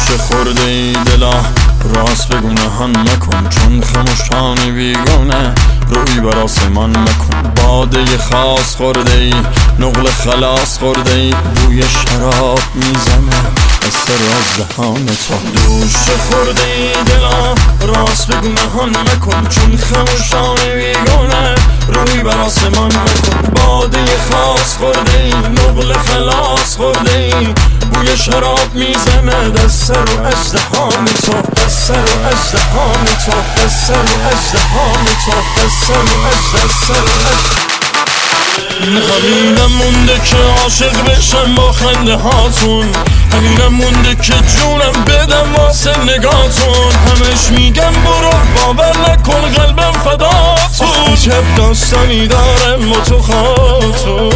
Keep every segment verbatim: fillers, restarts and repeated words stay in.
دوش خورده ای دلا راست بگو نهان مکن، چون خموشانی بیگانه روی بر آسمان مکن. باده خاص خورده ای نقل خلاص خورده ای بوی شراب میزنه از سر از دهان تو. دوش خورده ای دلا راست بگو نهان مکن، چون خموشانی بیگانه روی بر آسمان مکن. باده خاص خورده ای نقل خلاص خورده ای بوی شراب میزنه دست سر و ازدهان تو، دست سر و ازدهان تو، دست سر و ازدهان تو، دست سر و ازدهان. همینم مونده که عاشق بشم با خنده هاتون، همینم مونده که جونم بدم واسه نگاتون. همش میگم برو باور نکن قلبم فداتون، چه داستانی داره ما تو خاطون.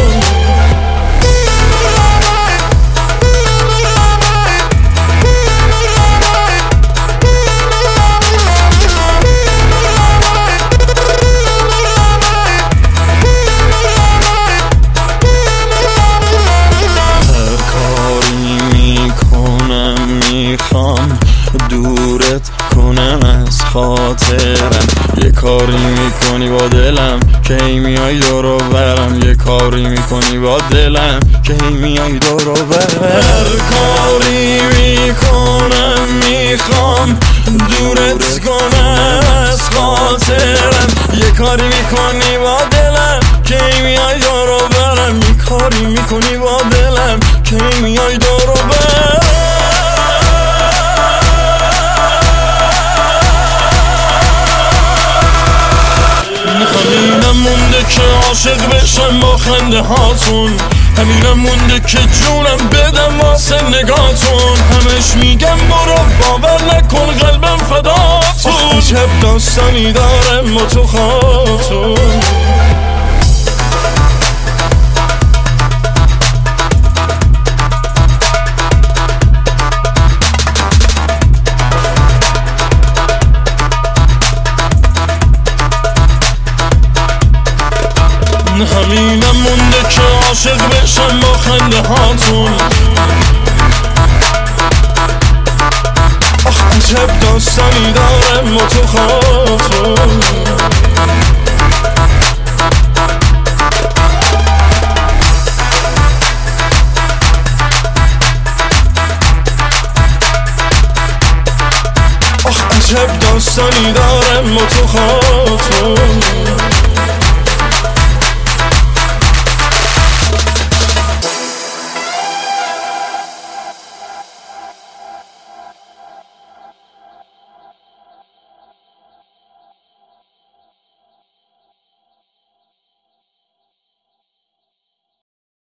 میخوام دورت کنم از خاطرم، یه کاری میکنی با دلم که ای میای دورو برم، یه کاری میکنی با دلم که ای میای دورو برم. هر کاری میکنم میخوام دورت کنم از خاطرم، یه کاری میکنی با دلم که ای میای دورو برم، یه کاری میکنی با دلم که ای میای دورو برم. همینم مونده که عاشق بشم با خنده هاتون، همینم مونده که جونم بدم واسه نگاتون. همش میگم برو باور نکن قلبم فداتون، چه داستانی داره ما تو خاطون. همینم مونده که عاشق بشم با خنده هاتون، آخ عجب داستانی داره ما تو خاطون. آخ عجب داستانی داره ما تو خاطون.